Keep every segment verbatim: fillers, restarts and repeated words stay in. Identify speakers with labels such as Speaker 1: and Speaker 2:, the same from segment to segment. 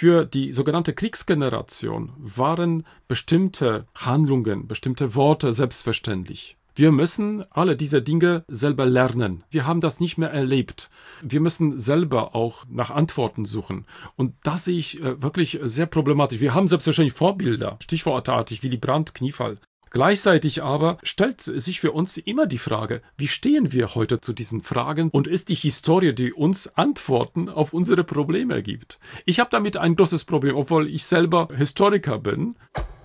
Speaker 1: Für die sogenannte Kriegsgeneration waren bestimmte Handlungen, bestimmte Worte selbstverständlich. Wir müssen alle diese Dinge selber lernen. Wir haben das nicht mehr erlebt. Wir müssen selber auch nach Antworten suchen. Und das sehe ich äh, wirklich sehr problematisch. Wir haben selbstverständlich Vorbilder, stichwortartig Willy Brandt, Kniefall. Gleichzeitig aber stellt sich für uns immer die Frage, wie stehen wir heute zu diesen Fragen und ist die Historie, die uns Antworten auf unsere Probleme gibt? Ich habe damit ein großes Problem, obwohl ich selber Historiker bin.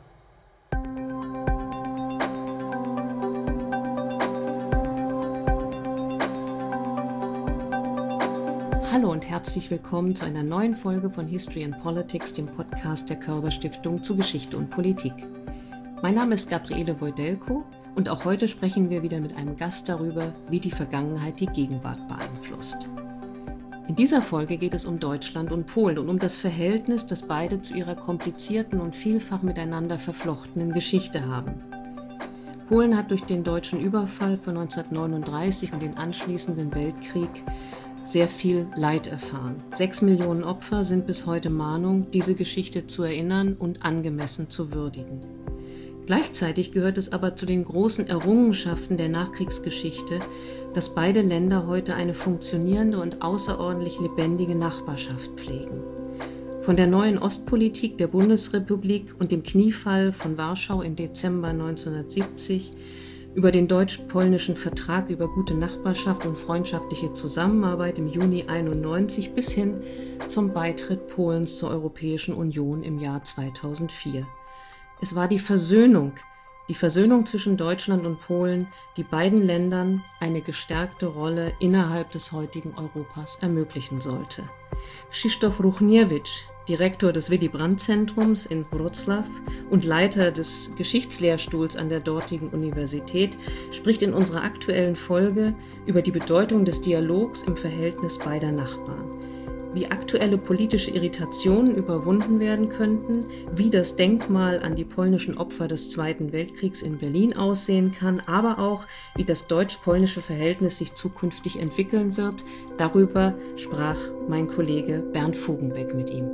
Speaker 2: Hallo und herzlich willkommen zu einer neuen Folge von History and Politics, dem Podcast der Körber Stiftung zu Geschichte und Politik. Mein Name ist Gabriele Wojdelko und auch heute sprechen wir wieder mit einem Gast darüber, wie die Vergangenheit die Gegenwart beeinflusst. In dieser Folge geht es um Deutschland und Polen und um das Verhältnis, das beide zu ihrer komplizierten und vielfach miteinander verflochtenen Geschichte haben. Polen hat durch den deutschen Überfall von neunzehnhundertneununddreißig und den anschließenden Weltkrieg sehr viel Leid erfahren. Sechs Millionen Opfer sind bis heute Mahnung, diese Geschichte zu erinnern und angemessen zu würdigen. Gleichzeitig gehört es aber zu den großen Errungenschaften der Nachkriegsgeschichte, dass beide Länder heute eine funktionierende und außerordentlich lebendige Nachbarschaft pflegen. Von der neuen Ostpolitik der Bundesrepublik und dem Kniefall von Warschau im Dezember neunzehnhundertsiebzig über den deutsch-polnischen Vertrag über gute Nachbarschaft und freundschaftliche Zusammenarbeit im Juni einundneunzig bis hin zum Beitritt Polens zur Europäischen Union im Jahr zweitausendvier. Es war die Versöhnung, die Versöhnung zwischen Deutschland und Polen, die beiden Ländern eine gestärkte Rolle innerhalb des heutigen Europas ermöglichen sollte. Krzysztof Ruchniewicz, Direktor des Willy-Brandt-Zentrums in Wrocław und Leiter des Geschichtslehrstuhls an der dortigen Universität, spricht in unserer aktuellen Folge über die Bedeutung des Dialogs im Verhältnis beider Nachbarn. Wie aktuelle politische Irritationen überwunden werden könnten, wie das Denkmal an die polnischen Opfer des Zweiten Weltkriegs in Berlin aussehen kann, aber auch, wie das deutsch-polnische Verhältnis sich zukünftig entwickeln wird, darüber sprach mein Kollege Bernd Fuggenbeck mit ihm.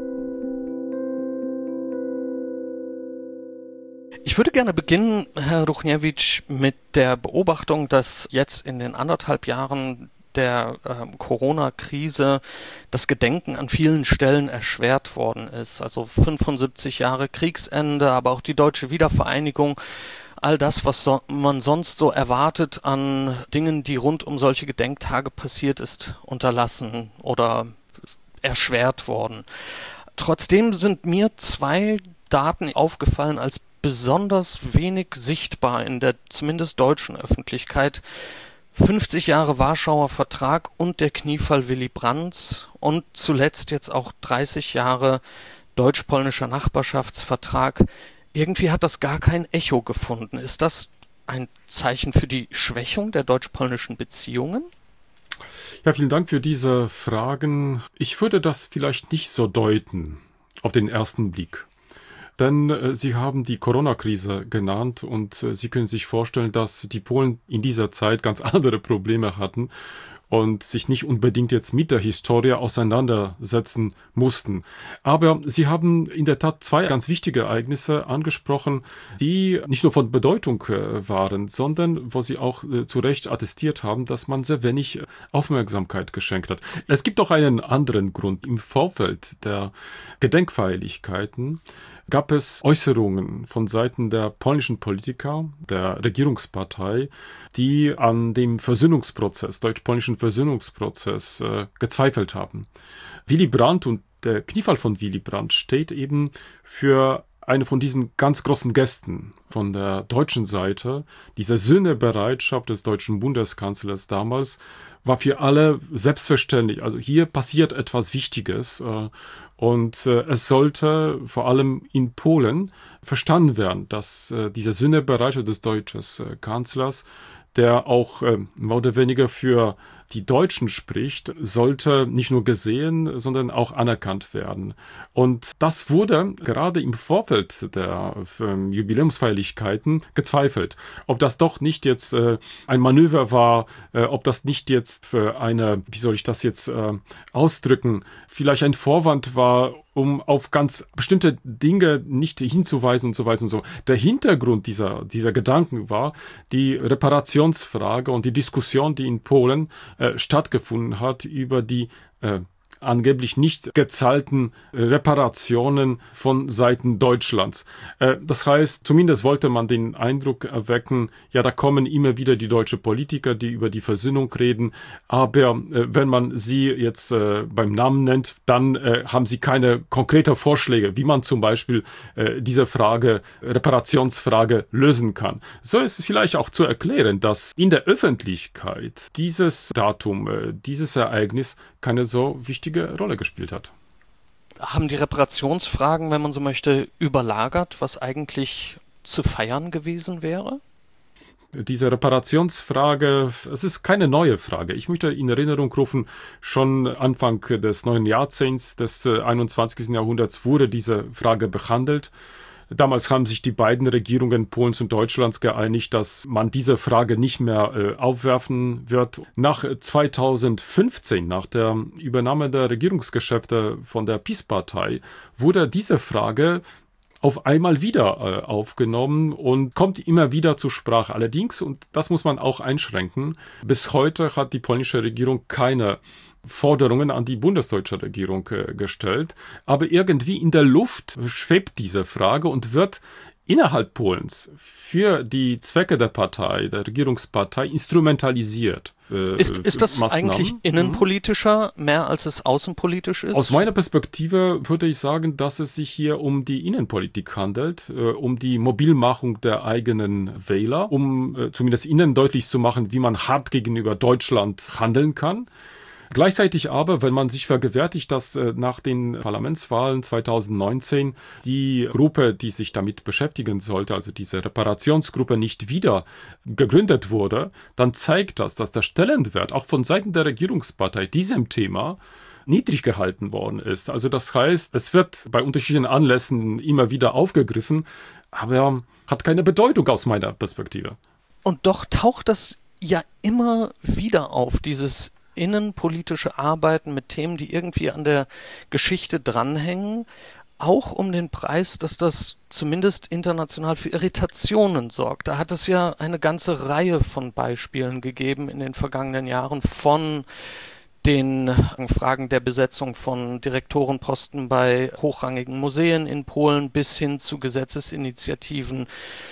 Speaker 3: Ich würde gerne beginnen, Herr Ruchniewicz, mit der Beobachtung, dass jetzt in den anderthalb Jahren der äh, Corona-Krise das Gedenken an vielen Stellen erschwert worden ist. Also fünfundsiebzig Jahre Kriegsende, aber auch die deutsche Wiedervereinigung, all das, was so, man sonst so erwartet an Dingen, die rund um solche Gedenktage passiert ist, unterlassen oder erschwert worden. Trotzdem sind mir zwei Daten aufgefallen als besonders wenig sichtbar in der zumindest deutschen Öffentlichkeit. fünfzig Jahre Warschauer Vertrag und der Kniefall Willy Brandts und zuletzt jetzt auch dreißig Jahre deutsch-polnischer Nachbarschaftsvertrag. Irgendwie hat das gar kein Echo gefunden. Ist das ein Zeichen für die Schwächung der deutsch-polnischen Beziehungen?
Speaker 1: Ja, vielen Dank für diese Fragen. Ich würde das vielleicht nicht so deuten auf den ersten Blick. Denn äh, Sie haben die Corona-Krise genannt und äh, Sie können sich vorstellen, dass die Polen in dieser Zeit ganz andere Probleme hatten und sich nicht unbedingt jetzt mit der Historie auseinandersetzen mussten. Aber Sie haben in der Tat zwei ganz wichtige Ereignisse angesprochen, die nicht nur von Bedeutung äh, waren, sondern wo Sie auch äh, zu Recht attestiert haben, dass man sehr wenig Aufmerksamkeit geschenkt hat. Es gibt auch einen anderen Grund. Im Vorfeld der Gedenkfeierlichkeiten gab es Äußerungen von Seiten der polnischen Politiker, der Regierungspartei, die an dem Versöhnungsprozess, deutsch-polnischen Versöhnungsprozess äh, gezweifelt haben. Willy Brandt und der Kniefall von Willy Brandt steht eben für eine von diesen ganz großen Gesten von der deutschen Seite. Diese Sühnebereitschaft des deutschen Bundeskanzlers damals war für alle selbstverständlich. Also hier passiert etwas Wichtiges äh, und äh, es sollte vor allem in Polen verstanden werden, dass äh, diese Sühnebereitschaft des deutschen äh, Kanzlers, der auch äh, mehr oder weniger für die Deutschen spricht, sollte nicht nur gesehen, sondern auch anerkannt werden. Und das wurde gerade im Vorfeld der ähm, Jubiläumsfeierlichkeiten gezweifelt. Ob das doch nicht jetzt äh, ein Manöver war, äh, ob das nicht jetzt für eine, wie soll ich das jetzt äh, ausdrücken, vielleicht ein Vorwand war, um auf ganz bestimmte Dinge nicht hinzuweisen und so weiter und so. Der Hintergrund dieser, dieser Gedanken war die Reparationsfrage und die Diskussion, die in Polen äh, stattgefunden hat über die äh, angeblich nicht gezahlten Reparationen von Seiten Deutschlands. Das heißt, zumindest wollte man den Eindruck erwecken, ja, da kommen immer wieder die deutschen Politiker, die über die Versöhnung reden, aber wenn man sie jetzt beim Namen nennt, dann haben sie keine konkreten Vorschläge, wie man zum Beispiel diese Frage, Reparationsfrage lösen kann. So ist es vielleicht auch zu erklären, dass in der Öffentlichkeit dieses Datum, dieses Ereignis keine so wichtige Rolle gespielt hat.
Speaker 3: Haben die Reparationsfragen, wenn man so möchte, überlagert, was eigentlich zu feiern gewesen wäre?
Speaker 1: Diese Reparationsfrage, es ist keine neue Frage. Ich möchte in Erinnerung rufen, schon Anfang des neuen Jahrzehnts des einundzwanzigsten Jahrhunderts wurde diese Frage behandelt. Damals haben sich die beiden Regierungen Polens und Deutschlands geeinigt, dass man diese Frage nicht mehr äh, aufwerfen wird. Nach zweitausendfünfzehn, nach der Übernahme der Regierungsgeschäfte von der PiS-Partei, wurde diese Frage auf einmal wieder äh, aufgenommen und kommt immer wieder zur Sprache. Allerdings, und das muss man auch einschränken, bis heute hat die polnische Regierung keine Forderungen an die bundesdeutsche Regierung äh, gestellt. Aber irgendwie in der Luft schwebt diese Frage und wird innerhalb Polens für die Zwecke der Partei, der Regierungspartei, instrumentalisiert. Äh,
Speaker 3: ist, ist das
Speaker 1: Maßnahmen.
Speaker 3: Eigentlich innenpolitischer, mehr als es außenpolitisch ist?
Speaker 1: Aus meiner Perspektive würde ich sagen, dass es sich hier um die Innenpolitik handelt, äh, um die Mobilmachung der eigenen Wähler, um äh, zumindest ihnen deutlich zu machen, wie man hart gegenüber Deutschland handeln kann. Gleichzeitig aber, wenn man sich vergewärtigt, dass äh, nach den Parlamentswahlen zweitausendneunzehn die Gruppe, die sich damit beschäftigen sollte, also diese Reparationsgruppe, nicht wieder gegründet wurde, dann zeigt das, dass der Stellenwert auch von Seiten der Regierungspartei diesem Thema niedrig gehalten worden ist. Also das heißt, es wird bei unterschiedlichen Anlässen immer wieder aufgegriffen, aber hat keine Bedeutung aus meiner Perspektive.
Speaker 3: Und doch taucht das ja immer wieder auf, dieses innenpolitische Arbeiten mit Themen, die irgendwie an der Geschichte dranhängen, auch um den Preis, dass das zumindest international für Irritationen sorgt. Da hat es ja eine ganze Reihe von Beispielen gegeben in den vergangenen Jahren, von den Fragen der Besetzung von Direktorenposten bei hochrangigen Museen in Polen bis hin zu Gesetzesinitiativen,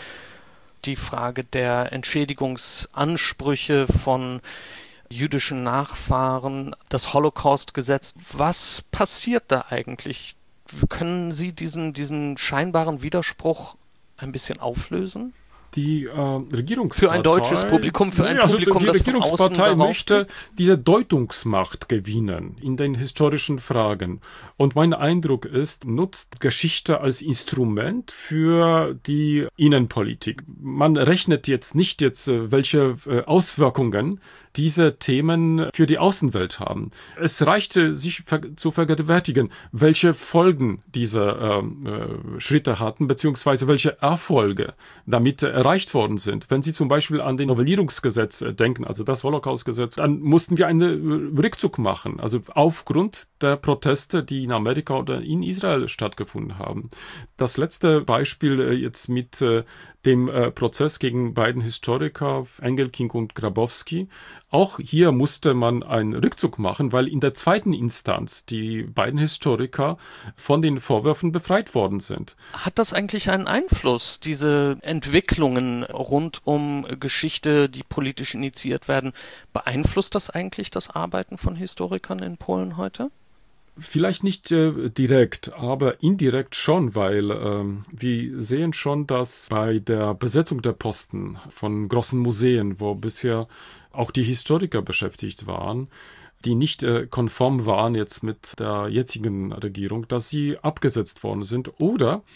Speaker 3: die Frage der Entschädigungsansprüche von jüdischen Nachfahren, das Holocaust-Gesetz. Was passiert da eigentlich? Können Sie diesen, diesen scheinbaren Widerspruch ein bisschen auflösen?
Speaker 1: Die äh, Regierungspartei...
Speaker 3: Für ein deutsches Publikum, für ein
Speaker 1: ja, also
Speaker 3: Publikum,
Speaker 1: die
Speaker 3: das
Speaker 1: Regierungspartei
Speaker 3: von außen
Speaker 1: möchte diese Deutungsmacht gewinnen in den historischen Fragen. Und mein Eindruck ist, nutzt Geschichte als Instrument für die Innenpolitik. Man rechnet jetzt nicht jetzt, welche Auswirkungen diese Themen für die Außenwelt haben. Es reichte, sich zu vergegenwärtigen, welche Folgen diese äh, Schritte hatten, beziehungsweise welche Erfolge damit erreicht worden sind. Wenn Sie zum Beispiel an den Novellierungsgesetz denken, also das Holocaust-Gesetz, dann mussten wir einen Rückzug machen, also aufgrund der Proteste, die in Amerika oder in Israel stattgefunden haben. Das letzte Beispiel jetzt mit äh, dem äh, Prozess gegen beiden Historiker, Engelking und Grabowski. Auch hier musste man einen Rückzug machen, weil in der zweiten Instanz die beiden Historiker von den Vorwürfen befreit worden sind.
Speaker 3: Hat das eigentlich einen Einfluss, diese Entwicklungen rund um Geschichte, die politisch initiiert werden? Beeinflusst das eigentlich das Arbeiten von Historikern in Polen heute?
Speaker 1: Vielleicht nicht äh, direkt, aber indirekt schon, weil ähm, wir sehen schon, dass bei der Besetzung der Posten von großen Museen, wo bisher auch die Historiker beschäftigt waren, die nicht äh, konform waren jetzt mit der jetzigen Regierung, dass sie abgesetzt worden sind oder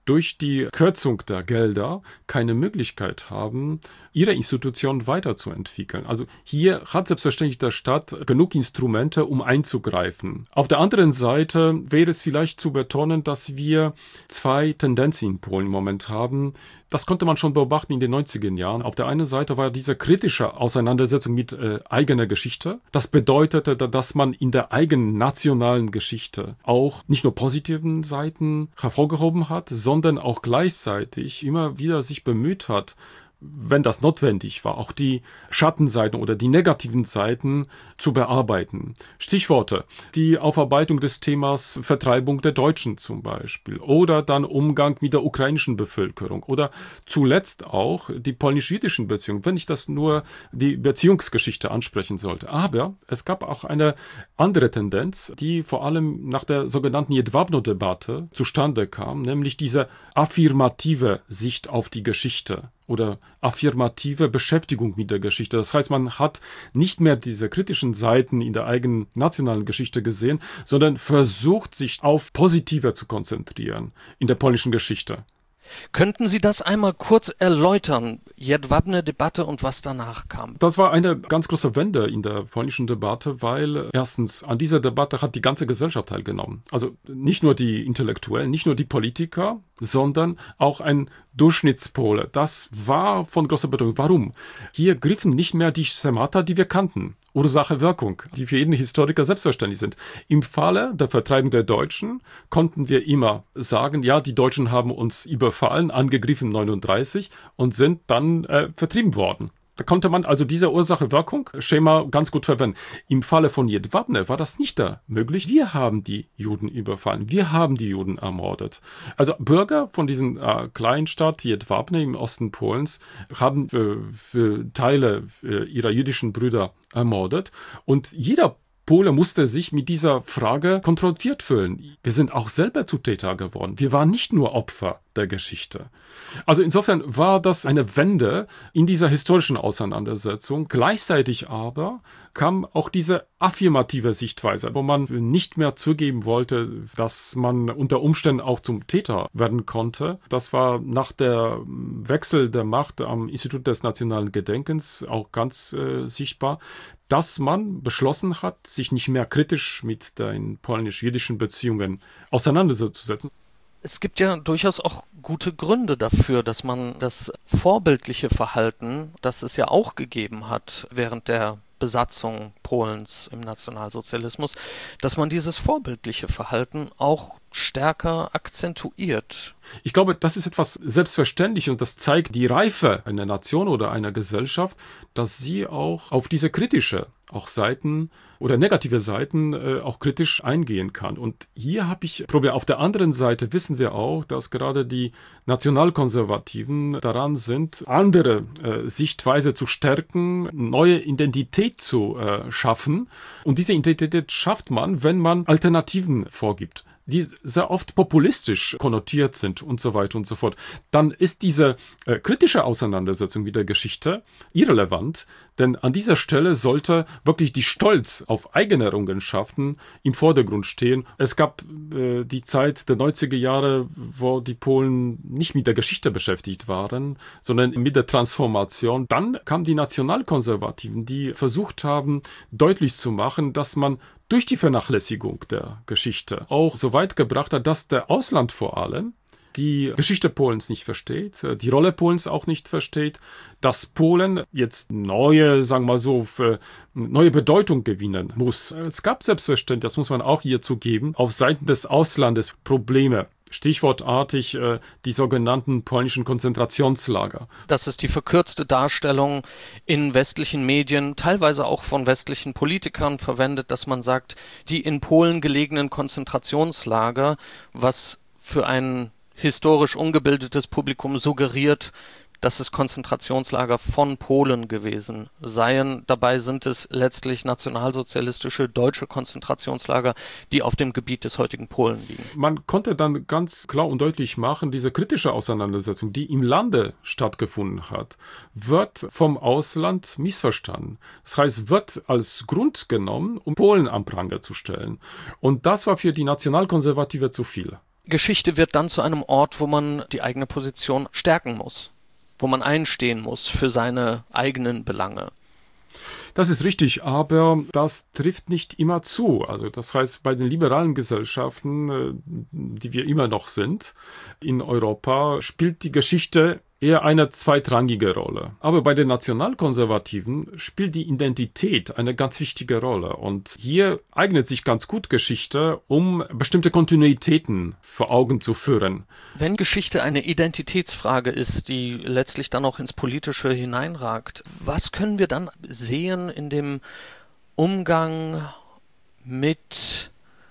Speaker 1: durch die Kürzung der Gelder keine Möglichkeit haben, ihre Institutionen weiterzuentwickeln. Also hier hat selbstverständlich der Staat genug Instrumente, um einzugreifen. Auf der anderen Seite wäre es vielleicht zu betonen, dass wir zwei Tendenzen in Polen im Moment haben. Das konnte man schon beobachten in den neunziger Jahren. Auf der einen Seite war diese kritische Auseinandersetzung mit äh, eigener Geschichte. Das bedeutete, dass man in der eigenen nationalen Geschichte auch nicht nur positiven Seiten hervorgehoben hat, sondern auch gleichzeitig immer wieder sich bemüht hat, wenn das notwendig war, auch die Schattenseiten oder die negativen Seiten zu bearbeiten. Stichworte: die Aufarbeitung des Themas Vertreibung der Deutschen zum Beispiel oder dann Umgang mit der ukrainischen Bevölkerung oder zuletzt auch die polnisch-jüdischen Beziehungen, wenn ich das nur die Beziehungsgeschichte ansprechen sollte. Aber es gab auch eine andere Tendenz, die vor allem nach der sogenannten Jedwabno-Debatte zustande kam, nämlich diese affirmative Sicht auf die Geschichte oder affirmative Beschäftigung mit der Geschichte. Das heißt, man hat nicht mehr diese kritischen Seiten in der eigenen nationalen Geschichte gesehen, sondern versucht, sich auf positive zu konzentrieren in der polnischen Geschichte.
Speaker 3: Könnten Sie das einmal kurz erläutern, Jedwabne-Debatte und was danach kam?
Speaker 1: Das war eine ganz große Wende in der polnischen Debatte, weil erstens an dieser Debatte hat die ganze Gesellschaft teilgenommen. Also nicht nur die Intellektuellen, nicht nur die Politiker, sondern auch ein Durchschnittspole. Das war von großer Bedeutung. Warum? Hier griffen nicht mehr die Schemata, die wir kannten. Ursache, Wirkung, die für jeden Historiker selbstverständlich sind. Im Falle der Vertreibung der Deutschen konnten wir immer sagen, ja, die Deutschen haben uns überfallen, angegriffen neununddreißig und sind dann äh, vertrieben worden. Da konnte man also diese Ursache-Wirkung-Schema ganz gut verwenden. Im Falle von Jedwabne war das nicht da möglich. Wir haben die Juden überfallen. Wir haben die Juden ermordet. Also Bürger von diesen äh, Kleinstadt Jedwabne im Osten Polens haben äh, für Teile äh, ihrer jüdischen Brüder ermordet. Und jeder Pole musste sich mit dieser Frage konfrontiert fühlen. Wir sind auch selber zu Täter geworden. Wir waren nicht nur Opfer der Geschichte. Also insofern war das eine Wende in dieser historischen Auseinandersetzung. Gleichzeitig aber kam auch diese affirmative Sichtweise, wo man nicht mehr zugeben wollte, dass man unter Umständen auch zum Täter werden konnte. Das war nach der Wechsel der Macht am Institut des Nationalen Gedenkens auch ganz äh, sichtbar, dass man beschlossen hat, sich nicht mehr kritisch mit den polnisch-jüdischen Beziehungen auseinanderzusetzen.
Speaker 3: Es gibt ja durchaus auch gute Gründe dafür, dass man das vorbildliche Verhalten, das es ja auch gegeben hat während der Besatzung Polens im Nationalsozialismus, dass man dieses vorbildliche Verhalten auch stärker akzentuiert.
Speaker 1: Ich glaube, das ist etwas selbstverständlich und das zeigt die Reife einer Nation oder einer Gesellschaft, dass sie auch auf diese kritische auch Seiten oder negative Seiten äh, auch kritisch eingehen kann. Und hier habe ich probiert. Auf der anderen Seite wissen wir auch, dass gerade die Nationalkonservativen daran sind, andere äh, Sichtweise zu stärken, neue Identität zu äh, schaffen. Und diese Identität schafft man, wenn man Alternativen vorgibt, die sehr oft populistisch konnotiert sind und so weiter und so fort, dann ist diese äh, kritische Auseinandersetzung mit der Geschichte irrelevant, denn an dieser Stelle sollte wirklich die Stolz auf eigene Errungenschaften im Vordergrund stehen. Es gab äh, die Zeit der neunziger Jahre, wo die Polen nicht mit der Geschichte beschäftigt waren, sondern mit der Transformation. Dann kamen die Nationalkonservativen, die versucht haben, deutlich zu machen, dass man durch die Vernachlässigung der Geschichte auch so weit gebracht hat, dass der Ausland vor allem die Geschichte Polens nicht versteht, die Rolle Polens auch nicht versteht, dass Polen jetzt neue, sagen wir mal so, für neue Bedeutung gewinnen muss. Es gab selbstverständlich, das muss man auch hier zugeben, auf Seiten des Auslandes Probleme. Stichwortartig äh, die sogenannten polnischen Konzentrationslager.
Speaker 3: Das ist die verkürzte Darstellung in westlichen Medien, teilweise auch von westlichen Politikern verwendet, dass man sagt, die in Polen gelegenen Konzentrationslager, was für ein historisch ungebildetes Publikum suggeriert, dass es Konzentrationslager von Polen gewesen seien. Dabei sind es letztlich nationalsozialistische deutsche Konzentrationslager, die auf dem Gebiet des heutigen Polen liegen.
Speaker 1: Man konnte dann ganz klar und deutlich machen, diese kritische Auseinandersetzung, die im Lande stattgefunden hat, wird vom Ausland missverstanden. Das heißt, wird als Grund genommen, um Polen am Pranger zu stellen. Und das war für die Nationalkonservative zu viel.
Speaker 3: Geschichte wird dann zu einem Ort, wo man die eigene Position stärken muss, wo man einstehen muss für seine eigenen Belange.
Speaker 1: Das ist richtig, aber das trifft nicht immer zu. Also das heißt, bei den liberalen Gesellschaften, die wir immer noch sind, in Europa, spielt die Geschichte eher eine zweitrangige Rolle. Aber bei den Nationalkonservativen spielt die Identität eine ganz wichtige Rolle. Und hier eignet sich ganz gut Geschichte, um bestimmte Kontinuitäten vor Augen zu führen.
Speaker 3: Wenn Geschichte eine Identitätsfrage ist, die letztlich dann auch ins Politische hineinragt, was können wir dann sehen in dem Umgang mit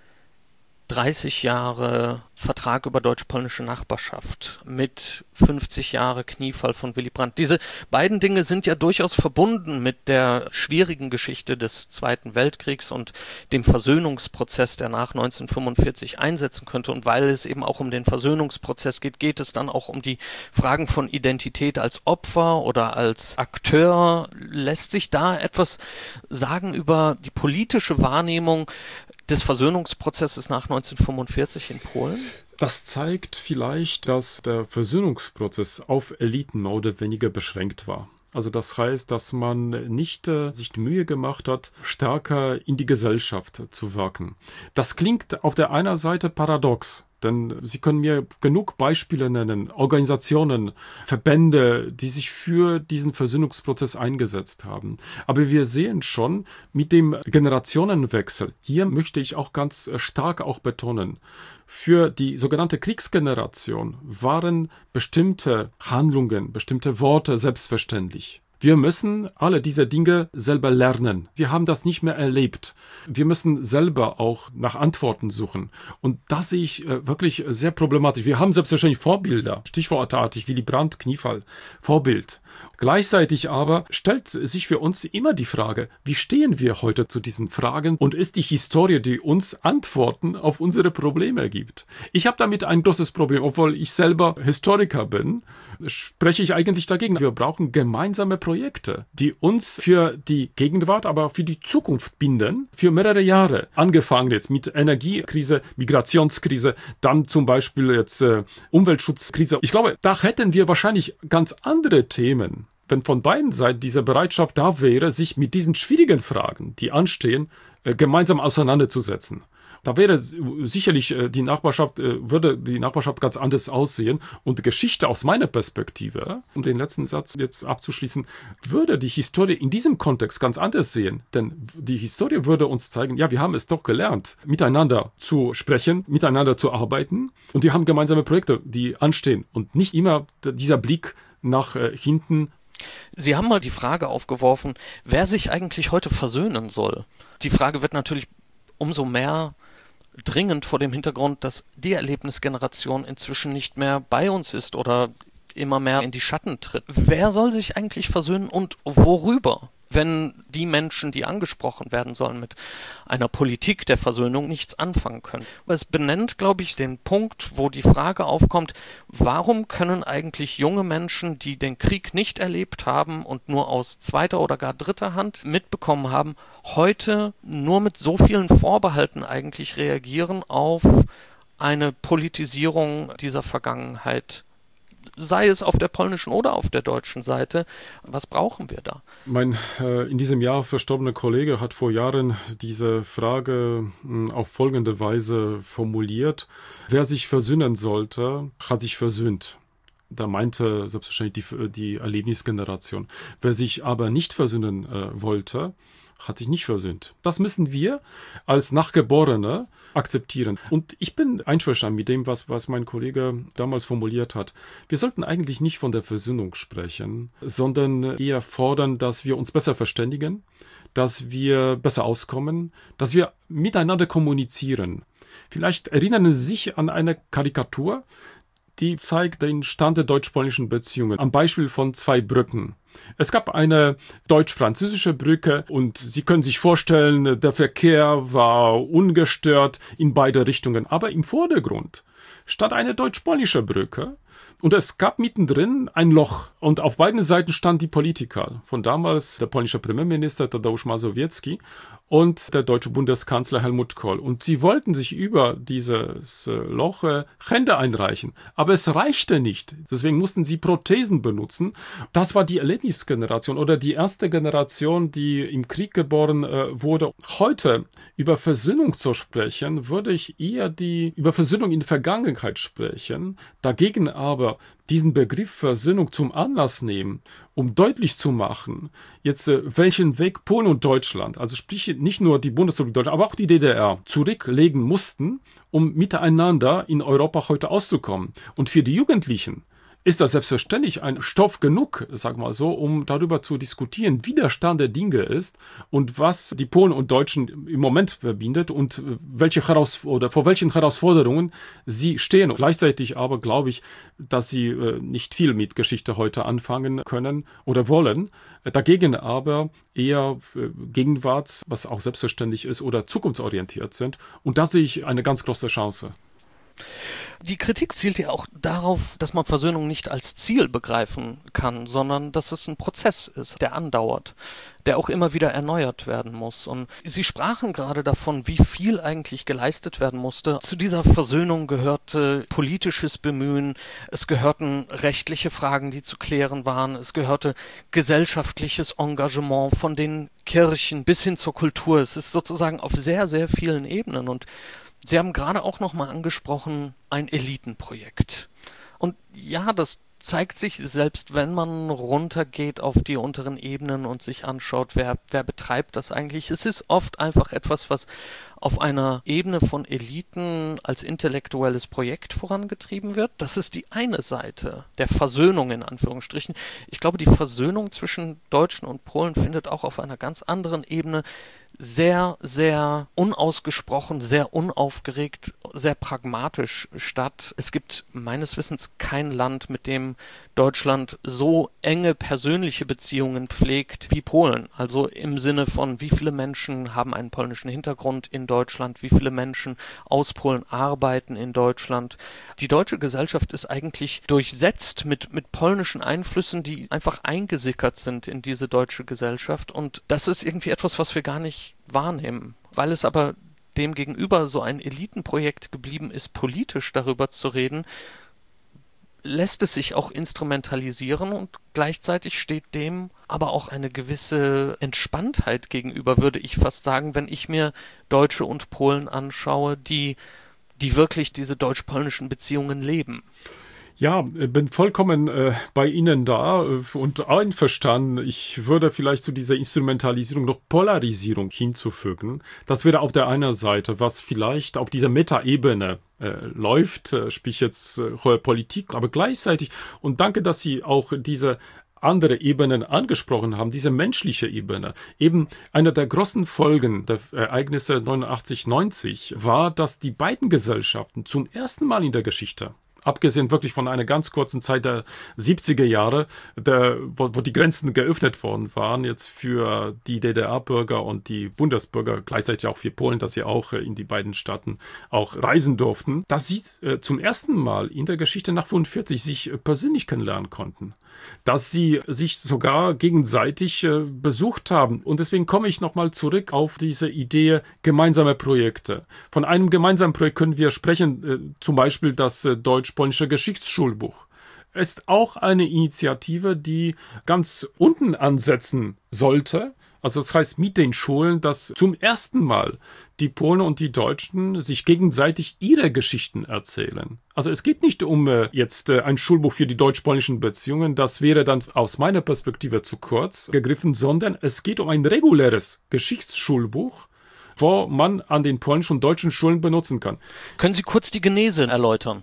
Speaker 3: dreißig Jahre Vertrag über deutsch-polnische Nachbarschaft, mit fünfzig Jahre Kniefall von Willy Brandt. Diese beiden Dinge sind ja durchaus verbunden mit der schwierigen Geschichte des Zweiten Weltkriegs und dem Versöhnungsprozess, der nach neunzehnhundertfünfundvierzig einsetzen könnte. Und weil es eben auch um den Versöhnungsprozess geht, geht es dann auch um die Fragen von Identität als Opfer oder als Akteur. Lässt sich da etwas sagen über die politische Wahrnehmung des Versöhnungsprozesses nach neunzehnhundertfünfundvierzig in Polen?
Speaker 1: Das zeigt vielleicht, dass der Versöhnungsprozess auf Eliten mehr oder weniger beschränkt war. Also das heißt, dass man nicht äh, sich die Mühe gemacht hat, stärker in die Gesellschaft zu wirken. Das klingt auf der einen Seite paradox, denn Sie können mir genug Beispiele nennen, Organisationen, Verbände, die sich für diesen Versöhnungsprozess eingesetzt haben. Aber wir sehen schon mit dem Generationenwechsel, hier möchte ich auch ganz stark auch betonen, für die sogenannte Kriegsgeneration waren bestimmte Handlungen, bestimmte Worte selbstverständlich. Wir müssen alle diese Dinge selber lernen. Wir haben das nicht mehr erlebt. Wir müssen selber auch nach Antworten suchen. Und das sehe ich äh, wirklich sehr problematisch. Wir haben selbstverständlich Vorbilder, stichwortartig Willy Brandt, Kniefall, Vorbild. Gleichzeitig aber stellt sich für uns immer die Frage, wie stehen wir heute zu diesen Fragen und ist die Historie, die uns Antworten auf unsere Probleme gibt? Ich habe damit ein großes Problem, obwohl ich selber Historiker bin, spreche ich eigentlich dagegen. Wir brauchen gemeinsame Projekte, die uns für die Gegenwart, aber auch für die Zukunft binden, für mehrere Jahre. Angefangen jetzt mit Energiekrise, Migrationskrise, dann zum Beispiel jetzt äh, Umweltschutzkrise. Ich glaube, da hätten wir wahrscheinlich ganz andere Themen, wenn von beiden Seiten diese Bereitschaft da wäre, sich mit diesen schwierigen Fragen, die anstehen, äh, gemeinsam auseinanderzusetzen. Da wäre sicherlich die Nachbarschaft, würde die Nachbarschaft ganz anders aussehen. Und Geschichte aus meiner Perspektive, um den letzten Satz jetzt abzuschließen, würde die Historie in diesem Kontext ganz anders sehen. Denn die Historie würde uns zeigen, ja, wir haben es doch gelernt, miteinander zu sprechen, miteinander zu arbeiten. Und wir haben gemeinsame Projekte, die anstehen. Und nicht immer dieser Blick nach hinten.
Speaker 3: Sie haben mal die Frage aufgeworfen, wer sich eigentlich heute versöhnen soll. Die Frage wird natürlich umso mehr dringend vor dem Hintergrund, dass die Erlebnisgeneration inzwischen nicht mehr bei uns ist oder immer mehr in die Schatten tritt. Wer soll sich eigentlich versöhnen und worüber, wenn die Menschen, die angesprochen werden sollen, mit einer Politik der Versöhnung nichts anfangen können? Es benennt, glaube ich, den Punkt, wo die Frage aufkommt, warum können eigentlich junge Menschen, die den Krieg nicht erlebt haben und nur aus zweiter oder gar dritter Hand mitbekommen haben, heute nur mit so vielen Vorbehalten eigentlich reagieren auf eine Politisierung dieser Vergangenheit, sei es auf der polnischen oder auf der deutschen Seite. Was brauchen wir da?
Speaker 1: Mein äh, in diesem Jahr verstorbener Kollege hat vor Jahren diese Frage mh, auf folgende Weise formuliert. Wer sich versöhnen sollte, hat sich versöhnt. Da meinte selbstverständlich die, die Erlebnisgeneration. Wer sich aber nicht versöhnen äh, wollte, hat sich nicht versöhnt. Das müssen wir als Nachgeborene akzeptieren. Und ich bin einverstanden mit dem, was, was mein Kollege damals formuliert hat. Wir sollten eigentlich nicht von der Versöhnung sprechen, sondern eher fordern, dass wir uns besser verständigen, dass wir besser auskommen, dass wir miteinander kommunizieren. Vielleicht erinnern Sie sich an eine Karikatur, die zeigt den Stand der deutsch-polnischen Beziehungen am Beispiel von zwei Brücken. Es gab eine deutsch-französische Brücke und Sie können sich vorstellen, der Verkehr war ungestört in beide Richtungen. Aber im Vordergrund stand eine deutsch-polnische Brücke. Und es gab mittendrin ein Loch und auf beiden Seiten standen die Politiker. Von damals der polnische Premierminister Tadeusz Mazowiecki und der deutsche Bundeskanzler Helmut Kohl. Und sie wollten sich über dieses Loch äh, Hände einreichen. Aber es reichte nicht. Deswegen mussten sie Prothesen benutzen. Das war die Erlebnisgeneration oder die erste Generation, die im Krieg geboren äh, wurde. Heute über Versöhnung zu sprechen, würde ich eher die über Versöhnung in der Vergangenheit sprechen. Dagegen aber diesen Begriff Versöhnung zum Anlass nehmen, um deutlich zu machen, jetzt äh, welchen Weg Polen und Deutschland, also sprich nicht nur die Bundesrepublik Deutschland, aber auch die D D R, zurücklegen mussten, um miteinander in Europa heute auszukommen. Und für die Jugendlichen ist das selbstverständlich ein Stoff genug, sag mal so, um darüber zu diskutieren, wie der Stand der Dinge ist und was die Polen und Deutschen im Moment verbindet und welche Heraus- oder vor welchen Herausforderungen sie stehen. Und gleichzeitig aber glaube ich, dass sie äh, nicht viel mit Geschichte heute anfangen können oder wollen. Dagegen aber eher äh, gegenwarts, was auch selbstverständlich ist, oder zukunftsorientiert sind. Und da sehe ich eine ganz große Chance.
Speaker 3: Die Kritik zielt ja auch darauf, dass man Versöhnung nicht als Ziel begreifen kann, sondern dass es ein Prozess ist, der andauert, der auch immer wieder erneuert werden muss. Und Sie sprachen gerade davon, wie viel eigentlich geleistet werden musste. Zu dieser Versöhnung gehörte politisches Bemühen, es gehörten rechtliche Fragen, die zu klären waren, es gehörte gesellschaftliches Engagement von den Kirchen bis hin zur Kultur. Es ist sozusagen auf sehr, sehr vielen Ebenen. Und Sie haben gerade auch nochmal angesprochen, ein Elitenprojekt. Und ja, das zeigt sich, selbst wenn man runtergeht auf die unteren Ebenen und sich anschaut, wer, wer betreibt das eigentlich. Es ist oft einfach etwas, was auf einer Ebene von Eliten als intellektuelles Projekt vorangetrieben wird. Das ist die eine Seite der Versöhnung in Anführungsstrichen. Ich glaube, die Versöhnung zwischen Deutschen und Polen findet auch auf einer ganz anderen Ebene sehr, sehr unausgesprochen, sehr unaufgeregt, sehr pragmatisch statt. Es gibt meines Wissens kein Land, mit dem Deutschland so enge persönliche Beziehungen pflegt wie Polen. Also im Sinne von, wie viele Menschen haben einen polnischen Hintergrund in Deutschland, wie viele Menschen aus Polen arbeiten in Deutschland. Die deutsche Gesellschaft ist eigentlich durchsetzt mit, mit polnischen Einflüssen, die einfach eingesickert sind in diese deutsche Gesellschaft. Und das ist irgendwie etwas, was wir gar nicht wahrnehmen. Weil es aber demgegenüber so ein Elitenprojekt geblieben ist, politisch darüber zu reden, lässt es sich auch instrumentalisieren und gleichzeitig steht dem aber auch eine gewisse Entspanntheit gegenüber, würde ich fast sagen, wenn ich mir Deutsche und Polen anschaue, die, die wirklich diese deutsch-polnischen Beziehungen leben.
Speaker 1: Ja, bin vollkommen äh, bei Ihnen da äh, und einverstanden. Ich würde vielleicht zu dieser Instrumentalisierung noch Polarisierung hinzufügen. Das wäre auf der einen Seite, was vielleicht auf dieser Metaebene äh, läuft, äh, sprich jetzt äh, Politik, aber gleichzeitig, und danke, dass Sie auch diese andere Ebenen angesprochen haben, diese menschliche Ebene. Eben eine der großen Folgen der Ereignisse neunundachtzig neunzig war, dass die beiden Gesellschaften zum ersten Mal in der Geschichte, abgesehen wirklich von einer ganz kurzen Zeit der siebziger Jahre, der, wo, wo die Grenzen geöffnet worden waren, jetzt für die D D R-Bürger und die Bundesbürger, gleichzeitig auch für Polen, dass sie auch in die beiden Staaten auch reisen durften, dass sie äh, zum ersten Mal in der Geschichte nach fünfundvierzig sich äh, persönlich kennenlernen konnten. Dass sie sich sogar gegenseitig äh, besucht haben. Und deswegen komme ich nochmal zurück auf diese Idee gemeinsame Projekte. Von einem gemeinsamen Projekt können wir sprechen, äh, zum Beispiel das äh, deutsch-polnische Geschichtsschulbuch. Ist auch eine Initiative, die ganz unten ansetzen sollte. Also das heißt mit den Schulen, dass zum ersten Mal die Polen und die Deutschen sich gegenseitig ihre Geschichten erzählen. Also es geht nicht um äh, jetzt äh, ein Schulbuch für die deutsch-polnischen Beziehungen, das wäre dann aus meiner Perspektive zu kurz gegriffen, sondern es geht um ein reguläres Geschichtsschulbuch, wo man an den polnischen und deutschen Schulen benutzen kann.
Speaker 3: Können Sie kurz die Genese erläutern?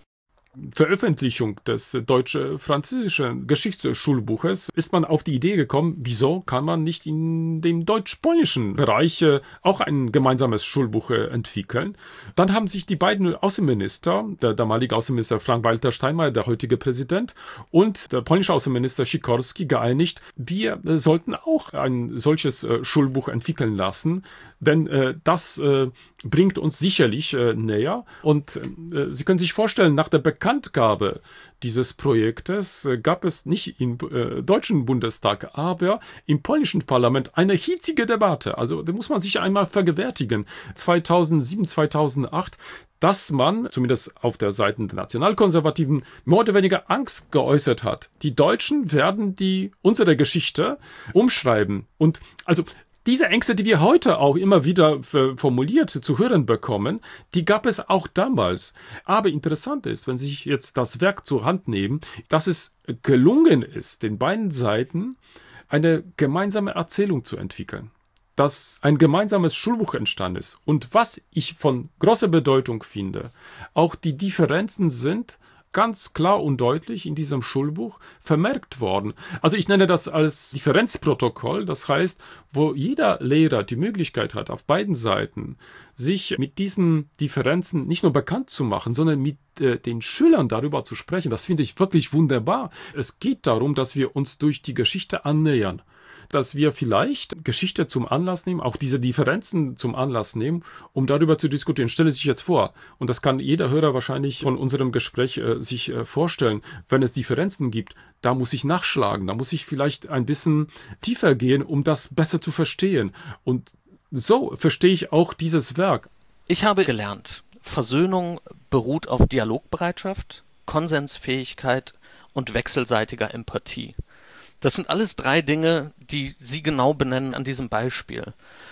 Speaker 1: Veröffentlichung des deutsch-französischen Geschichtsschulbuches ist man auf die Idee gekommen, wieso kann man nicht in dem deutsch-polnischen Bereich auch ein gemeinsames Schulbuch entwickeln. Dann haben sich die beiden Außenminister, der damalige Außenminister Frank-Walter Steinmeier, der heutige Präsident, und der polnische Außenminister Sikorski geeinigt, wir sollten auch ein solches Schulbuch entwickeln lassen, denn äh, das äh, bringt uns sicherlich äh, näher. Und äh, Sie können sich vorstellen, nach der Bekanntgabe dieses Projektes äh, gab es nicht im äh, deutschen Bundestag, aber im polnischen Parlament eine hitzige Debatte. Also da muss man sich einmal vergewärtigen. zweitausendsieben, zweitausendacht, dass man, zumindest auf der Seite der Nationalkonservativen, mehr oder weniger Angst geäußert hat. Die Deutschen werden die unsere Geschichte umschreiben. Und also diese Ängste, die wir heute auch immer wieder formuliert zu hören bekommen, die gab es auch damals. Aber interessant ist, wenn Sie sich jetzt das Werk zur Hand nehmen, dass es gelungen ist, den beiden Seiten eine gemeinsame Erzählung zu entwickeln. Dass ein gemeinsames Schulbuch entstanden ist. Und was ich von großer Bedeutung finde, auch die Differenzen sind ganz klar und deutlich in diesem Schulbuch vermerkt worden. Also ich nenne das als Differenzprotokoll, das heißt, wo jeder Lehrer die Möglichkeit hat, auf beiden Seiten sich mit diesen Differenzen nicht nur bekannt zu machen, sondern mit äh, den Schülern darüber zu sprechen. Das finde ich wirklich wunderbar. Es geht darum, dass wir uns durch die Geschichte annähern. Dass wir vielleicht Geschichte zum Anlass nehmen, auch diese Differenzen zum Anlass nehmen, um darüber zu diskutieren. Stelle sich jetzt vor, und das kann jeder Hörer wahrscheinlich von unserem Gespräch äh, sich äh, vorstellen, wenn es Differenzen gibt, da muss ich nachschlagen, da muss ich vielleicht ein bisschen tiefer gehen, um das besser zu verstehen. Und so verstehe ich auch dieses Werk.
Speaker 3: Ich habe gelernt, Versöhnung beruht auf Dialogbereitschaft, Konsensfähigkeit und wechselseitiger Empathie. Das sind alles drei Dinge, die Sie genau benennen an diesem Beispiel.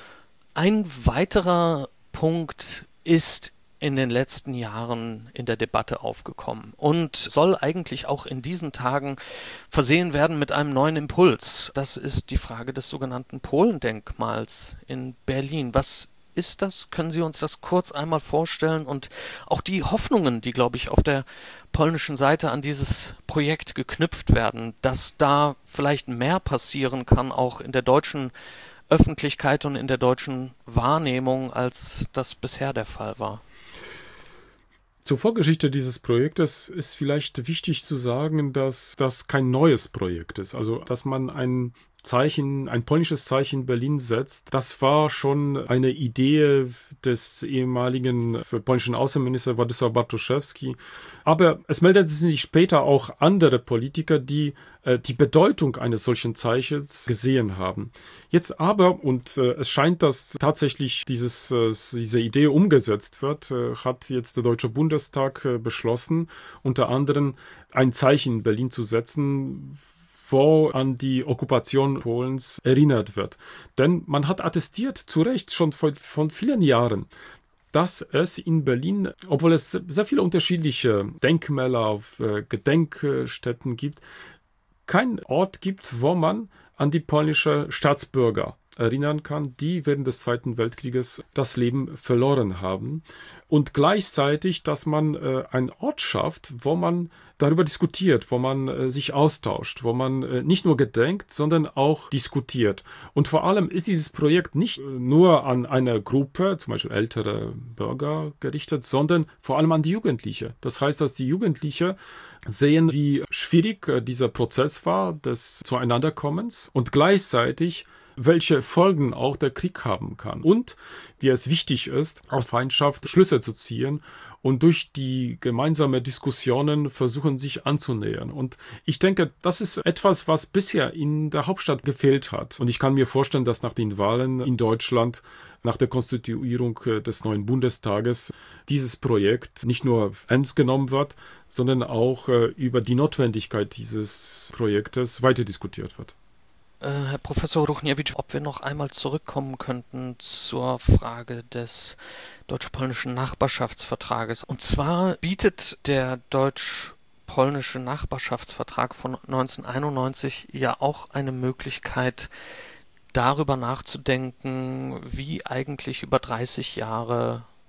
Speaker 3: Ein weiterer Punkt ist in den letzten Jahren in der Debatte aufgekommen und soll eigentlich auch in diesen Tagen versehen werden mit einem neuen Impuls. Das ist die Frage des sogenannten Polendenkmals in Berlin. Was ist das? Können Sie uns das kurz einmal vorstellen? Und auch die Hoffnungen, die, glaube ich, auf der polnischen Seite an dieses Projekt geknüpft werden, dass da vielleicht mehr passieren kann, auch in der deutschen Öffentlichkeit und in der deutschen Wahrnehmung, als das bisher der Fall war.
Speaker 1: Zur Vorgeschichte dieses Projektes ist vielleicht wichtig zu sagen, dass das kein neues Projekt ist. Also, dass man ein Zeichen, ein polnisches Zeichen in Berlin setzt, das war schon eine Idee des ehemaligen polnischen Außenministers Władysław Bartoszewski. Aber es meldeten sich später auch andere Politiker, die äh, die Bedeutung eines solchen Zeichens gesehen haben. Jetzt aber, und äh, es scheint, dass tatsächlich dieses, äh, diese Idee umgesetzt wird, äh, hat jetzt der Deutsche Bundestag äh, beschlossen, unter anderem ein Zeichen in Berlin zu setzen, wo an die Okkupation Polens erinnert wird. Denn man hat attestiert, zu Recht, schon vor, von vielen Jahren, dass es in Berlin, obwohl es sehr viele unterschiedliche Denkmäler auf äh, Gedenkstätten gibt, keinen Ort gibt, wo man an die polnische Staatsbürger erinnern kann, die während des Zweiten Weltkrieges das Leben verloren haben. Und gleichzeitig, dass man äh, einen Ort schafft, wo man darüber diskutiert, wo man äh, sich austauscht, wo man äh, nicht nur gedenkt, sondern auch diskutiert. Und vor allem ist dieses Projekt nicht äh, nur an eine Gruppe, zum Beispiel ältere Bürger, gerichtet, sondern vor allem an die Jugendliche. Das heißt, dass die Jugendliche sehen, wie schwierig äh, dieser Prozess war des Zueinanderkommens und gleichzeitig welche Folgen auch der Krieg haben kann. Und wie es wichtig ist, aus Feindschaft Schlüsse zu ziehen und durch die gemeinsame Diskussionen versuchen, sich anzunähern. Und ich denke, das ist etwas, was bisher in der Hauptstadt gefehlt hat. Und ich kann mir vorstellen, dass nach den Wahlen in Deutschland, nach der Konstituierung des neuen Bundestages, dieses Projekt nicht nur ernst genommen wird, sondern auch über die Notwendigkeit dieses Projektes weiter diskutiert wird.
Speaker 3: Herr Professor Ruchniewicz, ob wir noch einmal zurückkommen könnten zur Frage des deutsch-polnischen Nachbarschaftsvertrages. Und zwar bietet der deutsch-polnische Nachbarschaftsvertrag von neunzehnhunderteinundneunzig ja auch eine Möglichkeit, darüber nachzudenken, wie eigentlich über dreißig Jahre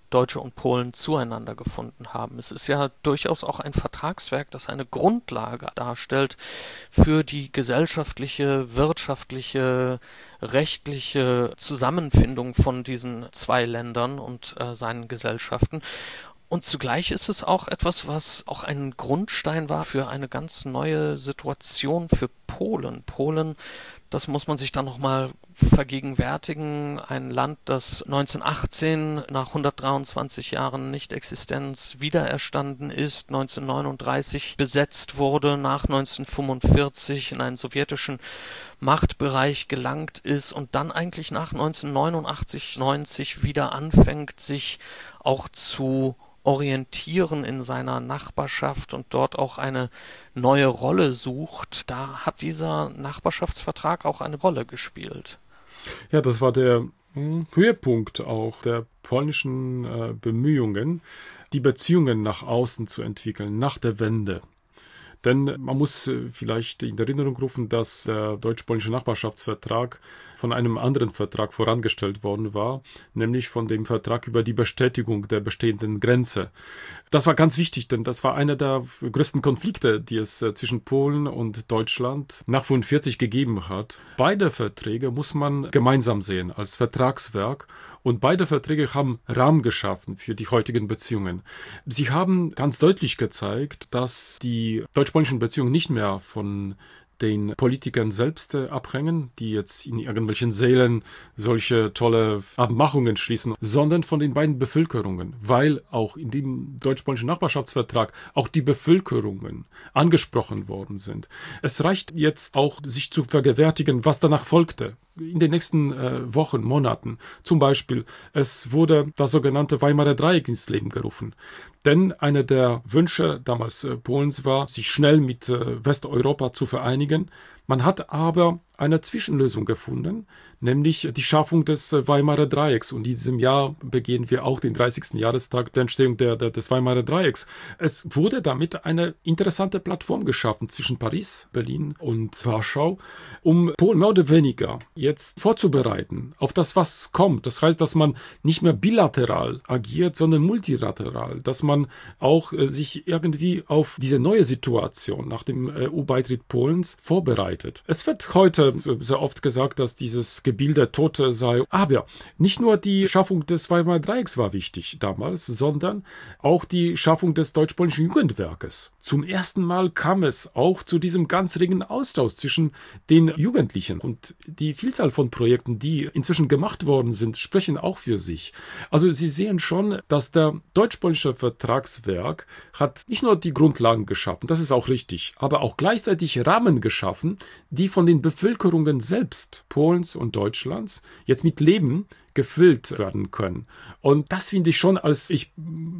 Speaker 3: Deutsche und Polen zueinander gefunden haben. Es ist ja durchaus auch ein Vertragswerk, das eine Grundlage darstellt für die gesellschaftliche, wirtschaftliche, rechtliche Zusammenfindung von diesen zwei Ländern und äh, seinen Gesellschaften. Und zugleich ist es auch etwas, was auch ein Grundstein war für eine ganz neue Situation für Polen. Polen, das muss man sich dann nochmal vergegenwärtigen, ein Land, das neunzehnhundertachtzehn nach hundertdreiundzwanzig Jahren Nichtexistenz wiedererstanden ist, neunzehnhundertneununddreißig besetzt wurde, nach neunzehnhundertfünfundvierzig in einen sowjetischen Machtbereich gelangt ist und dann eigentlich nach neunzehnhundertneunundachtzig, neunzig wieder anfängt, sich auch zu orientieren in seiner Nachbarschaft und dort auch eine neue Rolle sucht. Da hat dieser Nachbarschaftsvertrag auch eine Rolle gespielt.
Speaker 1: Ja, das war der mh, Höhepunkt auch der polnischen äh, Bemühungen, die Beziehungen nach außen zu entwickeln, nach der Wende. Denn man muss äh, vielleicht in Erinnerung rufen, dass der deutsch-polnische Nachbarschaftsvertrag von einem anderen Vertrag vorangestellt worden war, nämlich von dem Vertrag über die Bestätigung der bestehenden Grenze. Das war ganz wichtig, denn das war einer der größten Konflikte, die es äh, zwischen Polen und Deutschland nach fünfundvierzig gegeben hat. Beide Verträge muss man gemeinsam sehen als Vertragswerk. Und beide Verträge haben Rahmen geschaffen für die heutigen Beziehungen. Sie haben ganz deutlich gezeigt, dass die deutsch-polnischen Beziehungen nicht mehr von den Politikern selbst äh, abhängen, die jetzt in irgendwelchen Sälen solche tolle Abmachungen schließen, sondern von den beiden Bevölkerungen, weil auch in dem deutsch-polnischen Nachbarschaftsvertrag auch die Bevölkerungen angesprochen worden sind. Es reicht jetzt auch, sich zu vergewärtigen, was danach folgte. In den nächsten äh, Wochen, Monaten. Zum Beispiel, es wurde das sogenannte Weimarer Dreieck ins Leben gerufen. Denn einer der Wünsche damals äh, Polens war, sich schnell mit äh, Westeuropa zu vereinigen. Man hat aber eine Zwischenlösung gefunden, nämlich die Schaffung des Weimarer Dreiecks. Und in diesem Jahr begehen wir auch den dreißigsten Jahrestag der Entstehung der, der, des Weimarer Dreiecks. Es wurde damit eine interessante Plattform geschaffen zwischen Paris, Berlin und Warschau, um Polen mehr oder weniger jetzt vorzubereiten auf das, was kommt. Das heißt, dass man nicht mehr bilateral agiert, sondern multilateral, dass man auch äh, sich irgendwie auf diese neue Situation nach dem E U-Beitritt Polens vorbereitet. Es wird heute sehr oft gesagt, dass dieses Gebilde tot sei. Aber nicht nur die Schaffung des Weimarer Dreiecks war wichtig damals, sondern auch die Schaffung des deutsch-polnischen Jugendwerkes. Zum ersten Mal kam es auch zu diesem ganz regen Austausch zwischen den Jugendlichen. Und die Vielzahl von Projekten, die inzwischen gemacht worden sind, sprechen auch für sich. Also Sie sehen schon, dass der deutsch-polnische Vertragswerk hat nicht nur die Grundlagen geschaffen, das ist auch richtig, aber auch gleichzeitig Rahmen geschaffen, die von den Bevölkerungen selbst Polens und Deutschlands jetzt mit Leben gefüllt werden können. Und das finde ich schon als, ich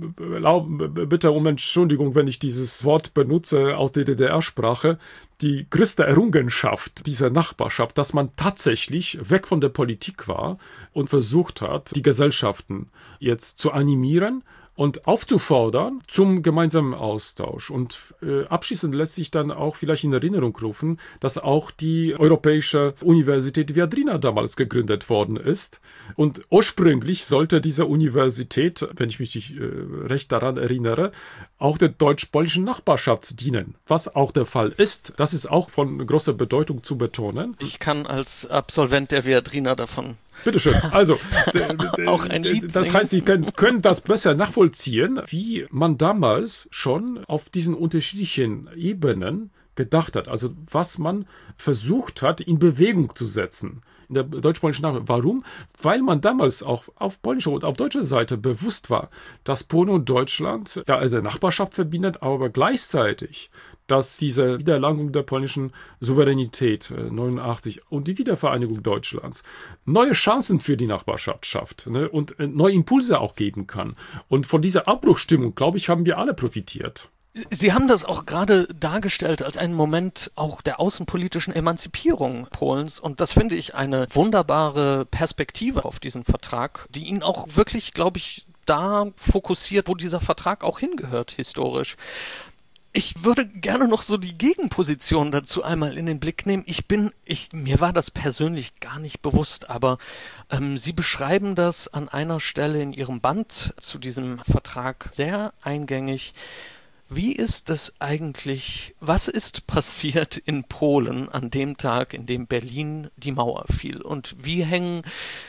Speaker 1: bitte um Entschuldigung, wenn ich dieses Wort benutze aus der D D R-Sprache, die größte Errungenschaft dieser Nachbarschaft, dass man tatsächlich weg von der Politik war und versucht hat, die Gesellschaften jetzt zu animieren und aufzufordern zum gemeinsamen Austausch. Und äh, abschließend lässt sich dann auch vielleicht in Erinnerung rufen, dass auch die Europäische Universität Viadrina damals gegründet worden ist. Und ursprünglich sollte diese Universität, wenn ich mich nicht, äh, recht daran erinnere, auch der deutsch-polnischen Nachbarschaft dienen, was auch der Fall ist. Das ist auch von großer Bedeutung zu betonen.
Speaker 3: Ich kann als Absolvent der Viadrina davon
Speaker 1: Bitteschön. Also,
Speaker 3: auch ein Lied
Speaker 1: das
Speaker 3: singen.
Speaker 1: heißt, Sie können, können das besser nachvollziehen, wie man damals schon auf diesen unterschiedlichen Ebenen gedacht hat. Also, was man versucht hat, in Bewegung zu setzen. In der deutsch-polnischen Nachbarschaft. Warum? Weil man damals auch auf polnischer und auf deutscher Seite bewusst war, dass Polen und Deutschland ja also Nachbarschaft verbindet, aber gleichzeitig, dass diese Wiedererlangung der polnischen Souveränität äh, neunundachtzig und die Wiedervereinigung Deutschlands neue Chancen für die Nachbarschaft schafft, ne, und äh, neue Impulse auch geben kann. Und von dieser Abbruchstimmung, glaube ich, haben wir alle profitiert.
Speaker 3: Sie haben das auch gerade dargestellt als einen Moment auch der außenpolitischen Emanzipierung Polens. Und das finde ich eine wunderbare Perspektive auf diesen Vertrag, die ihn auch wirklich, glaube ich, da fokussiert, wo dieser Vertrag auch hingehört historisch. Ich würde gerne noch so die Gegenposition dazu einmal in den Blick nehmen. Ich bin, ich, mir war das persönlich gar nicht bewusst, aber ähm, Sie beschreiben das an einer Stelle in Ihrem Band zu diesem Vertrag sehr eingängig. Wie ist es eigentlich, was ist passiert in Polen an dem Tag, in dem Berlin die Mauer fiel? Und wie hängen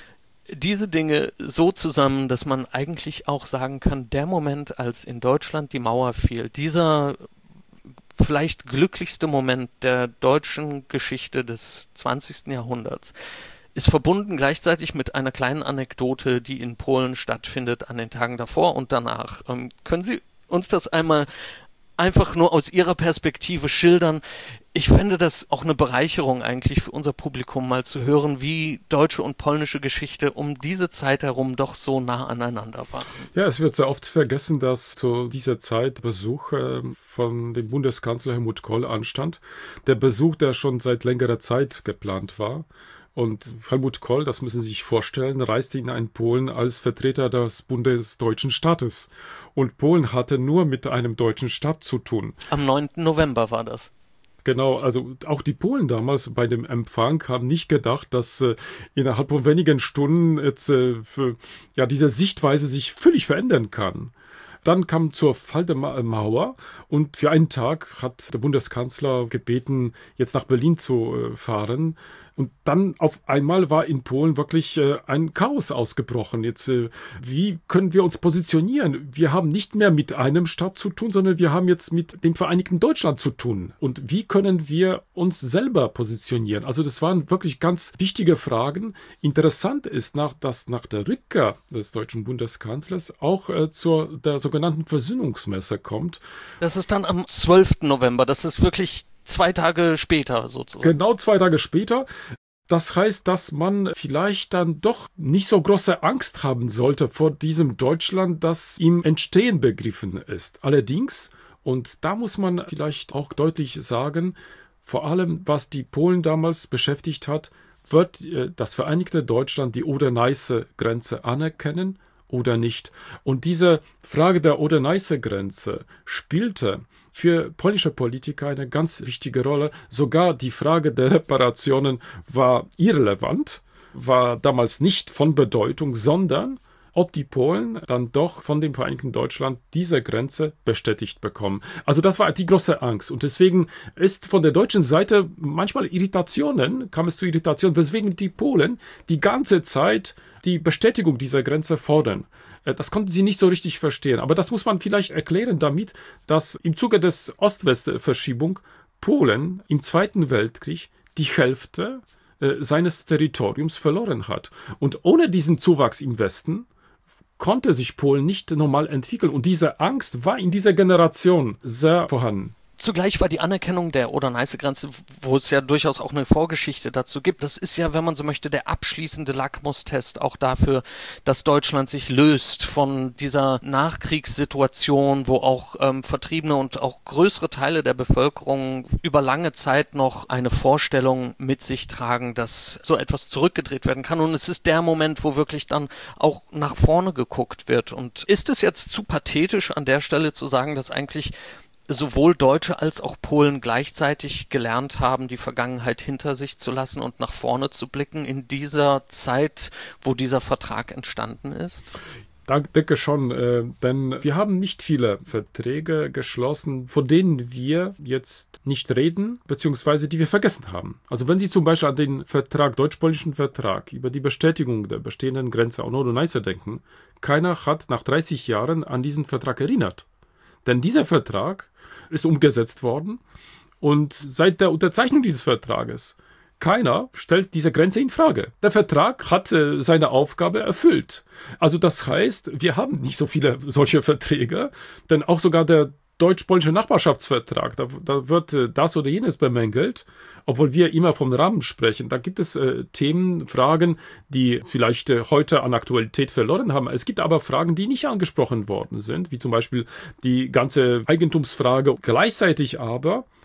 Speaker 3: diese Dinge so zusammen, dass man eigentlich auch sagen kann, der Moment, als in Deutschland die Mauer fiel, dieser vielleicht glücklichste Moment der deutschen Geschichte des zwanzigsten Jahrhunderts, ist verbunden gleichzeitig mit einer kleinen Anekdote, die in Polen stattfindet an den Tagen davor und danach. Ähm, können Sie uns das einmal einfach nur aus Ihrer Perspektive schildern? Ich fände das auch eine Bereicherung eigentlich für unser Publikum, mal zu hören, wie deutsche und polnische Geschichte um diese Zeit herum doch so nah aneinander waren.
Speaker 1: Ja, es wird sehr oft vergessen, dass zu dieser Zeit Besuch äh, von dem Bundeskanzler Helmut Kohl anstand. Der Besuch, der schon seit längerer Zeit geplant war. Und Helmut Kohl, das müssen Sie sich vorstellen, reiste in ein Polen als Vertreter des bundesdeutschen Staates. Und Polen hatte nur mit einem deutschen Staat zu tun.
Speaker 3: Am neunten November war das.
Speaker 1: Genau, also auch die Polen damals bei dem Empfang haben nicht gedacht, dass äh, innerhalb von wenigen Stunden jetzt äh, für, ja, diese Sichtweise sich völlig verändern kann. Dann kam zur Fall der Mauer und für einen Tag hat der Bundeskanzler gebeten, jetzt nach Berlin zu äh, fahren. Und dann auf einmal war in Polen wirklich äh, ein Chaos ausgebrochen. Jetzt, äh, wie können wir uns positionieren? Wir haben nicht mehr mit einem Staat zu tun, sondern wir haben jetzt mit dem Vereinigten Deutschland zu tun. Und wie können wir uns selber positionieren? Also das waren wirklich ganz wichtige Fragen. Interessant ist, nach, dass nach der Rückkehr des deutschen Bundeskanzlers auch äh, zur der sogenannten Versöhnungsmesse kommt.
Speaker 3: Das ist dann am zwölften November. Das ist wirklich zwei Tage später sozusagen.
Speaker 1: Genau zwei Tage später. Das heißt, dass man vielleicht dann doch nicht so große Angst haben sollte vor diesem Deutschland, das im Entstehen begriffen ist. Allerdings, und da muss man vielleicht auch deutlich sagen, vor allem was die Polen damals beschäftigt hat, wird das Vereinigte Deutschland die Oder-Neiße-Grenze anerkennen oder nicht? Und diese Frage der Oder-Neiße-Grenze spielte für polnische Politiker eine ganz wichtige Rolle. Sogar die Frage der Reparationen war irrelevant, war damals nicht von Bedeutung, sondern ob die Polen dann doch von dem Vereinigten Deutschland diese Grenze bestätigt bekommen. Also das war die große Angst. Und deswegen ist von der deutschen Seite manchmal Irritationen, kam es zu Irritationen, weswegen die Polen die ganze Zeit die Bestätigung dieser Grenze fordern. Das konnten sie nicht so richtig verstehen. Aber das muss man vielleicht erklären damit, dass im Zuge des Ost-West-Verschiebung Polen im Zweiten Weltkrieg die Hälfte äh, seines Territoriums verloren hat. Und ohne diesen Zuwachs im Westen konnte sich Polen nicht normal entwickeln. Und diese Angst war in dieser Generation sehr vorhanden.
Speaker 3: Zugleich war die Anerkennung der Oder-Neiße-Grenze, wo es ja durchaus auch eine Vorgeschichte dazu gibt, das ist ja, wenn man so möchte, der abschließende Lackmustest auch dafür, dass Deutschland sich löst von dieser Nachkriegssituation, wo auch ähm, Vertriebene und auch größere Teile der Bevölkerung über lange Zeit noch eine Vorstellung mit sich tragen, dass so etwas zurückgedreht werden kann. Und es ist der Moment, wo wirklich dann auch nach vorne geguckt wird. Und ist es jetzt zu pathetisch an der Stelle zu sagen, dass eigentlich sowohl Deutsche als auch Polen gleichzeitig gelernt haben, die Vergangenheit hinter sich zu lassen und nach vorne zu blicken in dieser Zeit, wo dieser Vertrag entstanden ist?
Speaker 1: Ich denke schon, äh, denn wir haben nicht viele Verträge geschlossen, von denen wir jetzt nicht reden, beziehungsweise die wir vergessen haben. Also wenn Sie zum Beispiel an den Vertrag, deutsch-polnischen Vertrag über die Bestätigung der bestehenden Grenze an Oder-Neiße denken, keiner hat nach dreißig Jahren an diesen Vertrag erinnert. Denn dieser Vertrag ist umgesetzt worden und seit der Unterzeichnung dieses Vertrages keiner stellt diese Grenze in Frage. Der Vertrag hat äh, seine Aufgabe erfüllt. Also das heißt, wir haben nicht so viele solche Verträge, denn auch sogar der deutsch-polnische Nachbarschaftsvertrag, da, da wird äh, das oder jenes bemängelt, obwohl wir immer vom Rahmen sprechen. Da gibt es äh, Themen, Fragen, die vielleicht äh, heute an Aktualität verloren haben. Es gibt aber Fragen, die nicht angesprochen worden sind, wie zum Beispiel die ganze Eigentumsfrage. Gleichzeitig aber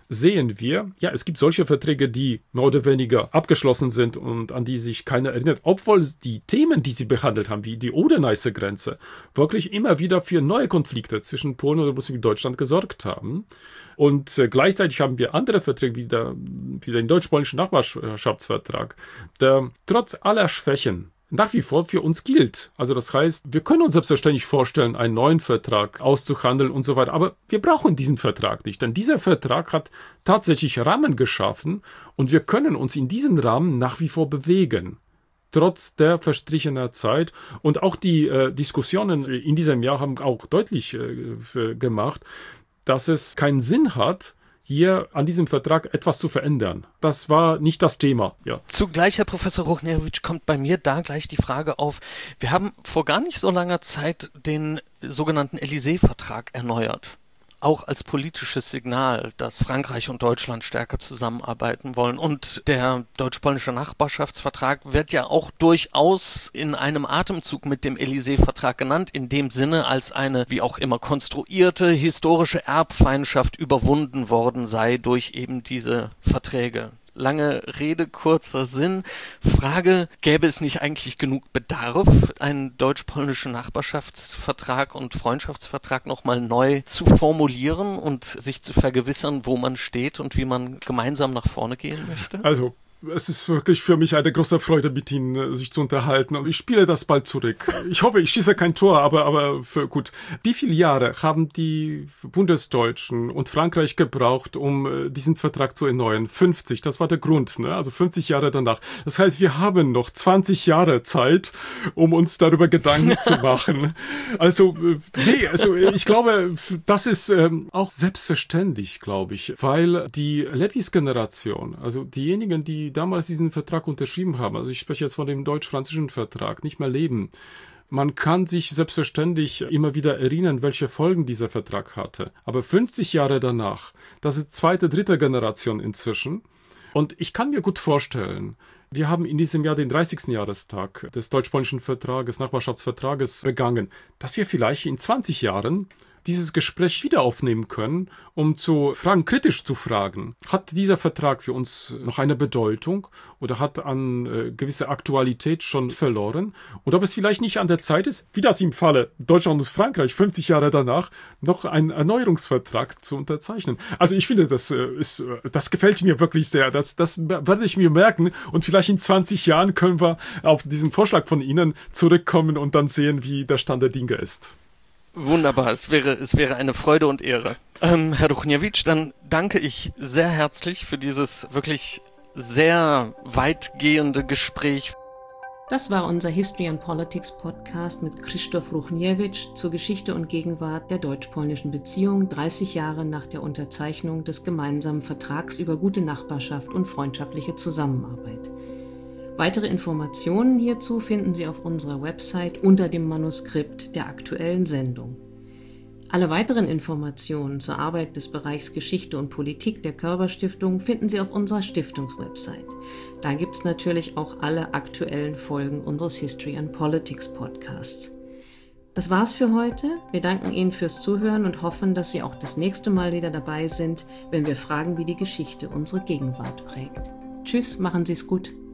Speaker 1: sehen wir, ja, es gibt solche Verträge, die mehr oder weniger abgeschlossen sind und an die sich keiner erinnert, obwohl die Themen, die sie behandelt haben, wie die Oder-Neiße-Grenze, wirklich immer wieder für neue Konflikte zwischen Polen und Republik Deutschland gesorgt haben. Und äh, gleichzeitig haben wir andere Verträge, wie, der, wie den deutsch-polnischen Nachbarschaftsvertrag, der trotz aller Schwächen nach wie vor für uns gilt. Also das heißt, wir können uns selbstverständlich vorstellen, einen neuen Vertrag auszuhandeln und so weiter, aber wir brauchen diesen Vertrag nicht, denn dieser Vertrag hat tatsächlich Rahmen geschaffen und wir können uns in diesen Rahmen nach wie vor bewegen. Trotz der verstrichener Zeit. Und auch die äh, Diskussionen in diesem Jahr haben auch deutlich äh, gemacht, dass es keinen Sinn hat, hier an diesem Vertrag etwas zu verändern. Das war nicht das Thema. Ja.
Speaker 3: Zugleich, Herr Professor Ruchniewicz, kommt bei mir da gleich die Frage auf, wir haben vor gar nicht so langer Zeit den sogenannten Élysée-Vertrag erneuert. Auch als politisches Signal, dass Frankreich und Deutschland stärker zusammenarbeiten wollen. Und der deutsch-polnische Nachbarschaftsvertrag wird ja auch durchaus in einem Atemzug mit dem Élysée-Vertrag genannt, in dem Sinne, als eine wie auch immer konstruierte historische Erbfeindschaft überwunden worden sei durch eben diese Verträge. Lange Rede, kurzer Sinn. Frage, gäbe es nicht eigentlich genug Bedarf, einen deutsch-polnischen Nachbarschaftsvertrag und Freundschaftsvertrag nochmal neu zu formulieren und sich zu vergewissern, wo man steht und wie man gemeinsam nach vorne gehen möchte?
Speaker 1: Also, es ist wirklich für mich eine große Freude, mit Ihnen sich zu unterhalten. Und ich spiele das bald zurück. Ich hoffe, ich schieße kein Tor, aber, aber für, gut. Wie viele Jahre haben die Bundesdeutschen und Frankreich gebraucht, um diesen Vertrag zu erneuern? fünfzig, das war der Grund, ne? Also fünfzig Jahre danach. Das heißt, wir haben noch zwanzig Jahre Zeit, um uns darüber Gedanken zu machen. Also, nee, also ich glaube, das ist ähm, auch selbstverständlich, glaube ich, weil die Lepis-Generation, also diejenigen, die damals diesen Vertrag unterschrieben haben, also ich spreche jetzt von dem deutsch-französischen Vertrag, nicht mehr leben. Man kann sich selbstverständlich immer wieder erinnern, welche Folgen dieser Vertrag hatte. Aber fünfzig Jahre danach, das ist zweite, dritte Generation inzwischen. Und ich kann mir gut vorstellen, wir haben in diesem Jahr den dreißigsten Jahrestag des deutsch-polnischen Vertrages, Nachbarschaftsvertrages begangen, dass wir vielleicht in zwanzig Jahren dieses Gespräch wieder aufnehmen können, um zu fragen, kritisch zu fragen. Hat dieser Vertrag für uns noch eine Bedeutung oder hat an äh, gewisse Aktualität schon verloren? Und ob es vielleicht nicht an der Zeit ist, wie das im Falle Deutschland und Frankreich fünfzig Jahre danach, noch einen Erneuerungsvertrag zu unterzeichnen. Also ich finde, das, äh, ist, das gefällt mir wirklich sehr. Das, das werde ich mir merken und vielleicht in zwanzig Jahren können wir auf diesen Vorschlag von Ihnen zurückkommen und dann sehen, wie der Stand der Dinge ist.
Speaker 3: Wunderbar, es wäre, es wäre eine Freude und Ehre. Ähm, Herr Ruchniewicz, dann danke ich sehr herzlich für dieses wirklich sehr weitgehende Gespräch.
Speaker 2: Das war unser History and Politics Podcast mit Krzysztof Ruchniewicz zur Geschichte und Gegenwart der deutsch-polnischen Beziehung dreißig Jahre nach der Unterzeichnung des gemeinsamen Vertrags über gute Nachbarschaft und freundschaftliche Zusammenarbeit. Weitere Informationen hierzu finden Sie auf unserer Website unter dem Manuskript der aktuellen Sendung. Alle weiteren Informationen zur Arbeit des Bereichs Geschichte und Politik der Körber Stiftung finden Sie auf unserer Stiftungswebsite. Da gibt es natürlich auch alle aktuellen Folgen unseres History and Politics Podcasts. Das war's für heute. Wir danken Ihnen fürs Zuhören und hoffen, dass Sie auch das nächste Mal wieder dabei sind, wenn wir fragen, wie die Geschichte unsere Gegenwart prägt. Tschüss, machen Sie es gut.